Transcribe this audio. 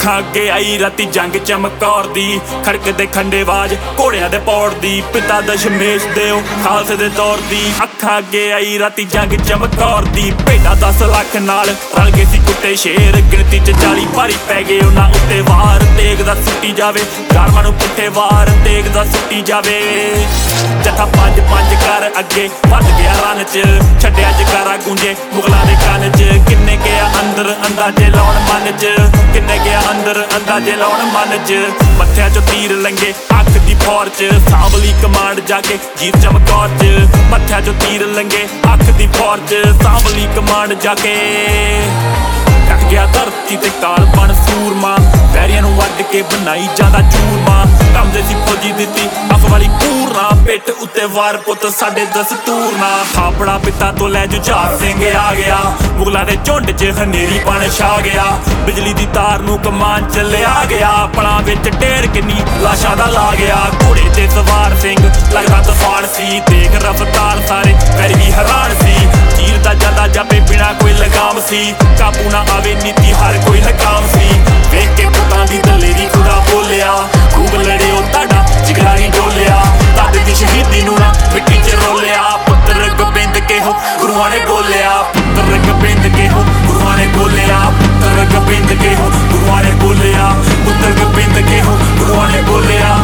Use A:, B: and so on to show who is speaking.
A: ਅੱਖਾਂ ਅੱਗੇ ਆਈ ਰਾਤੀ ਜੰਗ ਚਮਕੌਰ ਦੀ, ਖੜਕਦੇ ਖੰਡੇਬਾਜ਼ ਘੋੜਿਆਂ ਦੇ ਪੌੜ ਦੀ, ਪਿਤਾ ਦਸ਼ਮੇਸ਼ ਦਿਓ ਖਾਲਸੇ ਦੇ ਦੌਰ ਦੀ। ਅੱਖਾਂ ਅੱਗੇ ਆਈ ਰਾਤੀ ਜੰਗ ਚਮਕੌਰ ਦੀ, ਭੇਡਾਂ 10 ਲੱਖ ਨਾਲ ਰਲ ਗਏ ਸੀ ਕੁੱਤੇ ਸ਼ੇਰ, ਗਿਣਤੀ 'ਚ 40 ਭਾਰੀ ਪੈ ਗਏ ਉਹਨਾਂ ਉੱਤੇ ਵਾਰ। ਤੇਗ ਦਾ ਸੁੱਟੀ ਜਾਵੇ ਜਾਲਮਾਂ ਨੂੰ ਪੁੱਠੇ ਵਾਰ, ਤੇਗ ਦਾ ਸੁੱਟੀ ਜਾਵੇ। ਜੱਥਾ 5-5 ਕਰ ਅੱਗੇ ਵੱਧ ਗਿਆ ਰਨ 'ਚ, ਛੱਡਿਆ ਜਕਾਰਾ ਗੂੰਜੇ ਮੁਗਲਾਂ ਦੇ ਕੰਨ 'ਚ। ਕਿੰਨੇ ਗਿਆ ਅੰਦਰ ਅੰਦਾਜ਼ੇ ਲਾਉਣ ਮਨ 'ਚ, ਕਿੰਨੇ ਗਿਆ ਅੰਦਰ ਅੰਦਾਜ਼ੇ ਲਾਉਣ ਮਨ 'ਚ। ਮੱਥਿਆਂ 'ਚੋਂ ਤੀਰ ਲੰਗੇ ਅੱਖ ਦੀ ਫੌਰ 'ਚ, ਸਾਂਭਲੀ ਕਮਾਂਡ ਜਾ ਕੇ ਜੀਤ ਚਮਕੌਰ 'ਚ। ਮੱਥਿਆਂ 'ਚੋਂ ਤੀਰ ਲੰਗੇ ਅੱਖ ਦੀ ਫੌਰ 'ਚ, ਸਾਂਭਲੀ ਕਮਾਂਡ ਜਾ ਕੇ। ਟੱਕ ਗਿਆ ਧਰਤੀ ਤੇ ਕਾਲ ਬਣ ਸੂਰਮਾ, ਵੈਰੀਆਂ ਨੂੰ ਵੱਢ ਕੇ ਬਣਾਈ ਜਾਂਦਾ ਚੂਰਮਾ। ਕੰਮਦੇ ਸੀ ਫੌਜੀ ਦਿੱਤੀ ਅਫ ਵਾਲੀ ਪੂਰਨਾ, ਪਿੱਠ ਉੱਤੇ ਵਾਰ ਪੁੱਤ ਸਾਡੇ ਦਸਤੂਰ ਨਾ। ਥਾਪੜਾ ਪਿਤਾ ਤੋਂ ਲੈ ਜੁਝਾਰ ਸਿੰਘ ਆ ਗਿਆ, ਮੁਗਲਾਂ ਦੇ ਝੁੰਡ 'ਚ ਹਨੇਰੀ ਬਣ ਛਾ ਗਿਆ। ਬਿਜਲੀ ਦੀ ਤਾਰ ਨੂੰ ਕਮਾਨ ਚੱਲਿਆ ਗਿਆ, ਪਲਾਂ ਵਿੱਚ ਢੇਰ ਕਿੰਨੀ ਲਾਸ਼ਾਂ ਦਾ ਲਾ ਗਿਆ। ਘੋੜੇ ਤੇ ਸਵਾਰ ਸਿੰਘ ਲੱਗਦਾ ਤੂਫਾਨ ਸੀ, ਦੇਖ ਰਫਤਾਰ ਸਾਰੇ ਵੈਰੀ ਵੀ ਹੈਰਾਨ ਸੀ। ਚੀਰਦਾ ਜਾਂਦਾ ਜਾਪੇ ਬਿਨਾ ਕੋਈ ਲਗਾਮ ਸੀ, ਕਾਬੂ ਨਾ ਆਵੇ ਨੀਤੀ ਹਰ ਕੋਈ ਨਕਾਮ ਸੀ। ਵੇਖ ਕੇ ਪੁੱਤਾਂ ਦੀ ਦਲੇਰੀ ਖੁਦਾ ਬੋਲਿਆ, ਖੂਬ ਲੜਿਓ ਤੁਹਾਡਾ ਜਿਗਰਾ ਨਹੀਂ ਡੋਲਿਆ। ਤੁਹਾਡੇ ਦੀ ਸ਼ਹੀਦੀ ਨੂੰ ਨਾ ਮਿੱਟੀ 'ਚ ਰੋਲਿਆ, ਪੁੱਤਰ ਗੋਬਿੰਦ ਕਿਹੋ ਗੁਰੂਆਂ ਨੇ ਬੋਲਿਆ। ਪੁੱਤਰ ਗੋਬਿੰਦ ਕਿਹੋ ਗੁਰੂਆਂ ਨੇ ਬੋਲਿਆ, ਪੁੱਤਰ ਗੋਬਿੰਦ ਕਿਹੋ ਗੁਰੂਆਂ ਨੇ ਬੋਲਿਆ, ਪੁੱਤਰ ਗੋਬਿੰਦ ਕਿਹੋ ਗੁਰੂਆਂ ਨੇ ਬੋਲਿਆ।